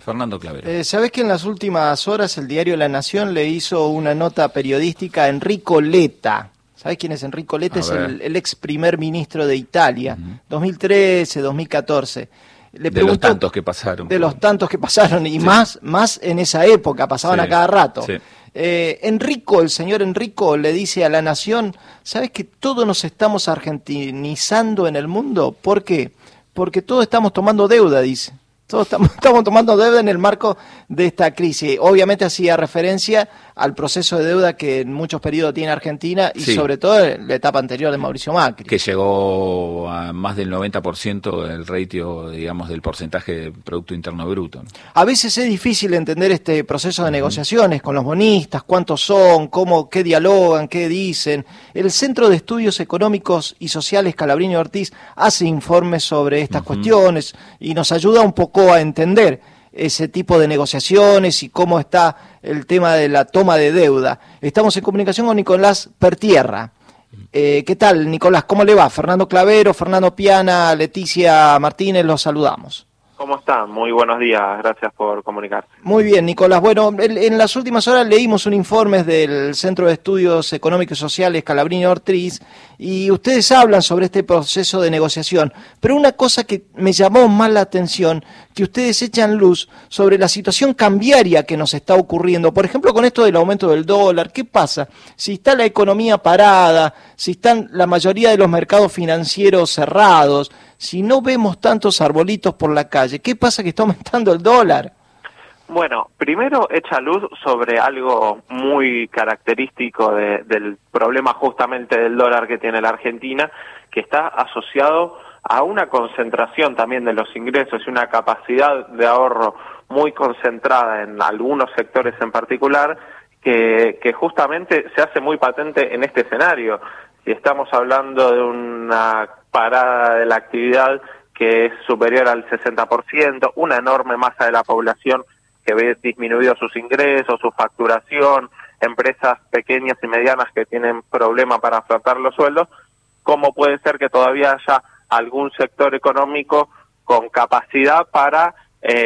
Fernando Clavero. ¿Sabés que en las últimas horas el diario La Nación le hizo una nota periodística a Enrico Letta? ¿Sabés quién es Enrico Letta? Es el ex primer ministro de Italia, 2013, 2014. Le de los tantos que pasaron. De los tantos que pasaron, y más en esa época, pasaban a cada rato. Sí. El señor Enrico le dice a La Nación, ¿sabés que todos nos estamos argentinizando en el mundo? ¿Por qué? Porque todos estamos tomando deuda, dice. Todos estamos tomando deuda en el marco de esta crisis. Obviamente hacía referencia al proceso de deuda que en muchos periodos tiene Argentina y sobre todo en la etapa anterior de Mauricio Macri. Que llegó a más del 90% del ratio, digamos, del porcentaje de Producto Interno Bruto. A veces es difícil entender este proceso de negociaciones con los bonistas, cuántos son, qué dialogan, qué dicen. El Centro de Estudios Económicos y Sociales Calabrini Ortiz hace informes sobre estas cuestiones y nos ayuda un poco a entender ese tipo de negociaciones y cómo está el tema de la toma de deuda. Estamos en comunicación con Nicolás Pertierra. ¿Qué tal, Nicolás? ¿Cómo le va? Fernando Clavero, Fernando Piana, Leticia Martínez, los saludamos. ¿Cómo están? Muy buenos días, gracias por comunicarse. Muy bien, Nicolás. Bueno, en las últimas horas leímos un informe del Centro de Estudios Económicos y Sociales Calabrini Ortiz y ustedes hablan sobre este proceso de negociación, pero una cosa que me llamó más la atención, que ustedes echan luz sobre la situación cambiaria que nos está ocurriendo. Por ejemplo, con esto del aumento del dólar, ¿qué pasa? Si está la economía parada, si están la mayoría de los mercados financieros cerrados, si no vemos tantos arbolitos por la calle, ¿qué pasa que está aumentando el dólar? Bueno, primero echa luz sobre algo muy característico del problema justamente del dólar que tiene la Argentina, que está asociado a una concentración también de los ingresos y una capacidad de ahorro muy concentrada en algunos sectores en particular, que justamente se hace muy patente en este escenario. Si estamos hablando de una parada de la actividad que es superior al 60%, una enorme masa de la población que ve disminuidos sus ingresos, su facturación, empresas pequeñas y medianas que tienen problemas para afrontar los sueldos, ¿cómo puede ser que todavía haya algún sector económico con capacidad para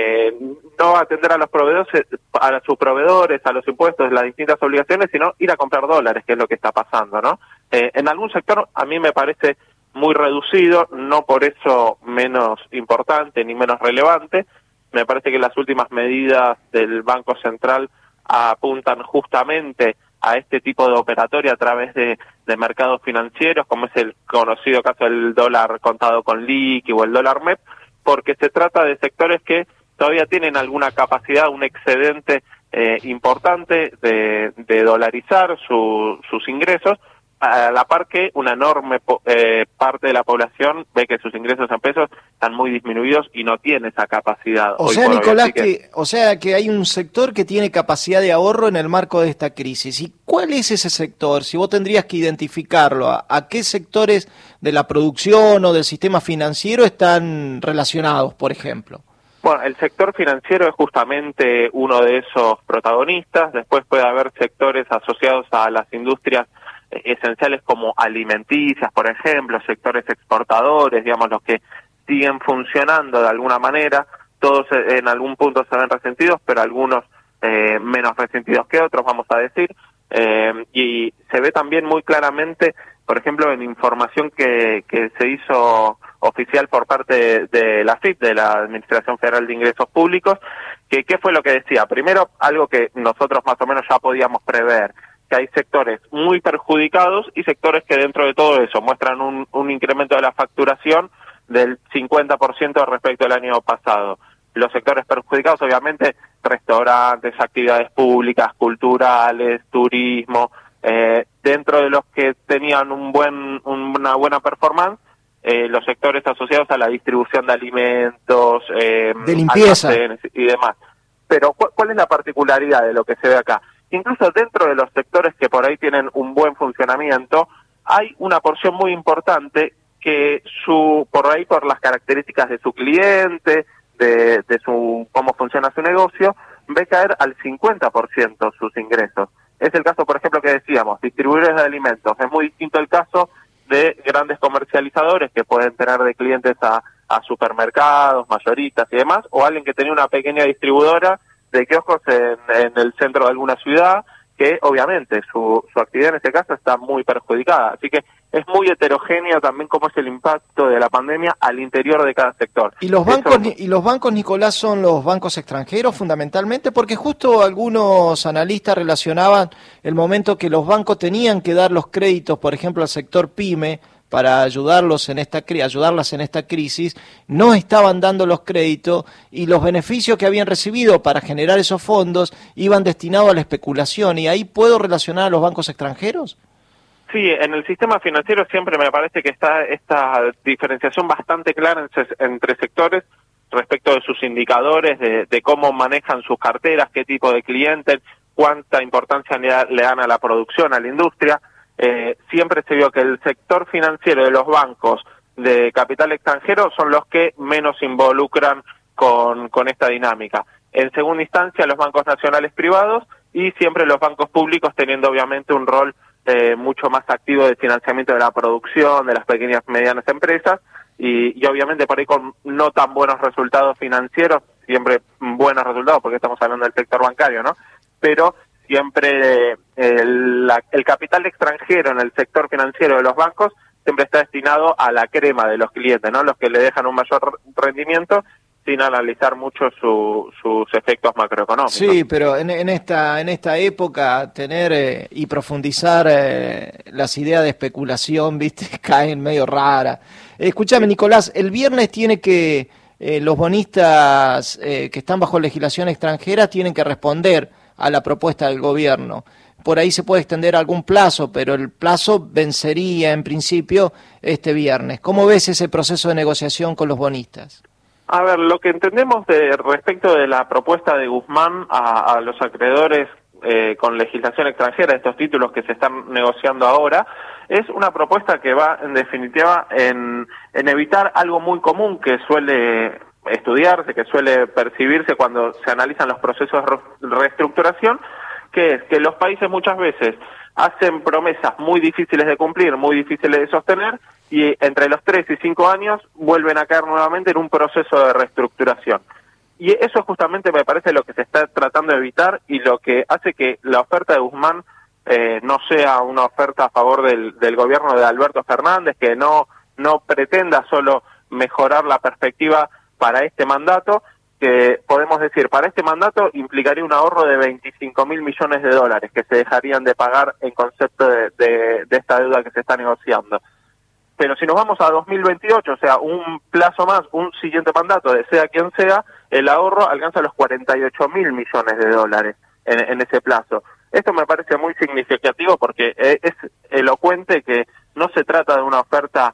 no atender a los proveedores, a sus proveedores, a los impuestos, las distintas obligaciones, sino ir a comprar dólares, que es lo que está pasando, ¿no? En algún sector a mí me parece muy reducido, no por eso menos importante ni menos relevante. Me parece que las últimas medidas del Banco Central apuntan justamente a este tipo de operatoria a través de mercados financieros, como es el conocido caso del dólar contado con liqui o el dólar MEP, porque se trata de sectores que todavía tienen alguna capacidad, un excedente importante de dolarizar sus ingresos, a la par que una enorme parte de la población ve que sus ingresos en pesos están muy disminuidos y no tiene esa capacidad. O sea, Nicolás, que hay un sector que tiene capacidad de ahorro en el marco de esta crisis. ¿Y cuál es ese sector? Si vos tendrías que identificarlo, ¿a qué sectores de la producción o del sistema financiero están relacionados, por ejemplo? Bueno, el sector financiero es justamente uno de esos protagonistas. Después puede haber sectores asociados a las industrias esenciales como alimenticias, por ejemplo, sectores exportadores, digamos, los que siguen funcionando de alguna manera. Todos en algún punto se ven resentidos, pero algunos menos resentidos que otros, vamos a decir. Y se ve también muy claramente, por ejemplo, en información que se hizo oficial por parte de la AFIP, de la Administración Federal de Ingresos Públicos, que ¿qué fue lo que decía? Primero, algo que nosotros más o menos ya podíamos prever, que hay sectores muy perjudicados y sectores que dentro de todo eso muestran un incremento de la facturación del 50% respecto al año pasado. Los sectores perjudicados, obviamente, restaurantes, actividades públicas, culturales, turismo, dentro de los que tenían una buena performance, los sectores asociados a la distribución de alimentos, de limpieza y demás. Pero ¿cuál es la particularidad de lo que se ve acá? Incluso dentro de los sectores que por ahí tienen un buen funcionamiento, hay una porción muy importante que por ahí por las características de su cliente, de cómo funciona su negocio, ve caer al 50% sus ingresos. Es el caso, por ejemplo, que decíamos, distribuidores de alimentos. Es muy distinto el caso de grandes comercializadores que pueden tener de clientes a a supermercados, mayoristas y demás, o alguien que tenía una pequeña distribuidora de kioscos en el centro de alguna ciudad, que obviamente su actividad en este caso está muy perjudicada. Así que es muy heterogéneo también cómo es el impacto de la pandemia al interior de cada sector. ¿Y los bancos, Nicolás, son los bancos extranjeros fundamentalmente? Porque justo algunos analistas relacionaban el momento que los bancos tenían que dar los créditos, por ejemplo, al sector PYME, para ayudarlas en esta crisis, no estaban dando los créditos y los beneficios que habían recibido para generar esos fondos iban destinados a la especulación. ¿Y ahí puedo relacionar a los bancos extranjeros? Sí, en el sistema financiero siempre me parece que está esta diferenciación bastante clara entre sectores respecto de sus indicadores, de cómo manejan sus carteras, qué tipo de clientes, cuánta importancia le dan a la producción, a la industria. Siempre se vio que el sector financiero de los bancos de capital extranjero son los que menos involucran con esta dinámica. En segunda instancia, los bancos nacionales privados y siempre los bancos públicos teniendo obviamente un rol mucho más activo de financiamiento de la producción, de las pequeñas y medianas empresas y obviamente por ahí con no tan buenos resultados financieros, siempre buenos resultados porque estamos hablando del sector bancario, ¿no? Pero siempre el capital extranjero en el sector financiero de los bancos siempre está destinado a la crema de los clientes, ¿no? Los que le dejan un mayor rendimiento sin analizar mucho sus efectos macroeconómicos. Sí, pero en esta época tener y profundizar las ideas de especulación, viste, caen medio raras. Escúchame, Nicolás, el viernes tiene que los bonistas que están bajo legislación extranjera tienen que responder a la propuesta del gobierno. Por ahí se puede extender algún plazo, pero el plazo vencería en principio este viernes. ¿Cómo ves ese proceso de negociación con los bonistas? A ver, lo que entendemos respecto de la propuesta de Guzmán a los acreedores con legislación extranjera, estos títulos que se están negociando ahora, es una propuesta que va en definitiva en evitar algo muy común que suele estudiarse, que suele percibirse cuando se analizan los procesos de reestructuración, que es que los países muchas veces hacen promesas muy difíciles de cumplir, muy difíciles de sostener, y entre los 3 y 5 años vuelven a caer nuevamente en un proceso de reestructuración. Y eso justamente me parece lo que se está tratando de evitar y lo que hace que la oferta de Guzmán no sea una oferta a favor del gobierno de Alberto Fernández, que no pretenda solo mejorar la perspectiva para este mandato, que podemos decir, para este mandato implicaría un ahorro de 25.000 millones de dólares que se dejarían de pagar en concepto de esta deuda que se está negociando. Pero si nos vamos a 2028, o sea, un plazo más, un siguiente mandato, de sea quien sea, el ahorro alcanza los 48.000 millones de dólares en ese plazo. Esto me parece muy significativo porque es elocuente que no se trata de una oferta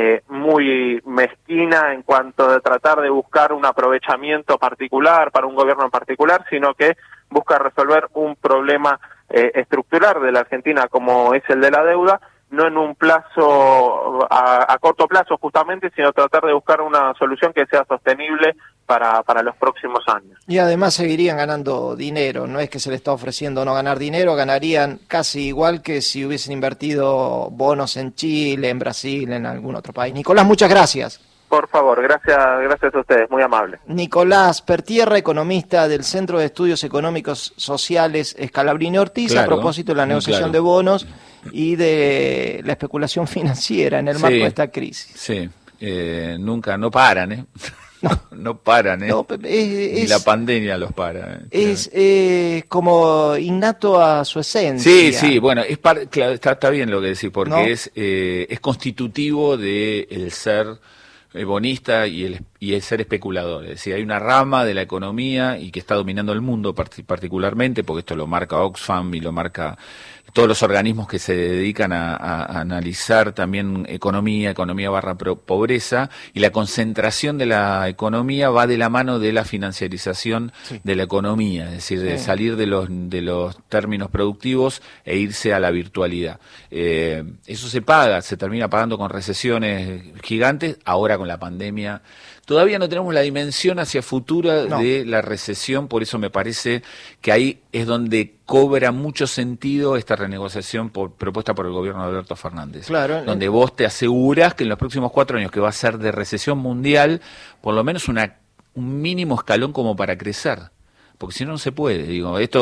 muy mezquina en cuanto de tratar de buscar un aprovechamiento particular para un gobierno en particular, sino que busca resolver un problema estructural de la Argentina como es el de la deuda, no en un plazo a corto plazo justamente, sino tratar de buscar una solución que sea sostenible para los próximos años. Y además seguirían ganando dinero, no es que se le está ofreciendo no ganar dinero, ganarían casi igual que si hubiesen invertido bonos en Chile, en Brasil, en algún otro país. Nicolás, muchas gracias. Por favor, gracias a ustedes, muy amable. Nicolás Pertierra, economista del Centro de Estudios Económicos Sociales Scalabrini Ortiz, claro, a propósito de la negociación de bonos y de la especulación financiera en el marco de esta crisis. Sí, nunca, no paran, ¿eh? No paran, ¿eh? No, y la pandemia los para. Es como innato a su esencia. Sí, bueno, claro, está bien lo que decís, porque ¿no? Es constitutivo de el ser bonista y el ser especulador. Es decir, hay una rama de la economía y que está dominando el mundo particularmente, porque esto lo marca Oxfam y lo marca todos los organismos que se dedican a analizar también economía barra pobreza, y la concentración de la economía va de la mano de la financiarización de la economía, es decir, de salir de los términos productivos e irse a la virtualidad. Eso se termina pagando con recesiones gigantes, ahora con la pandemia todavía no tenemos la dimensión hacia futura de la recesión, por eso me parece que ahí es donde cobra mucho sentido esta renegociación propuesta por el gobierno de Alberto Fernández. Claro, donde vos te asegurás que en los próximos 4 años, que va a ser de recesión mundial, por lo menos un mínimo escalón como para crecer. Porque si no, no se puede. Digo, esto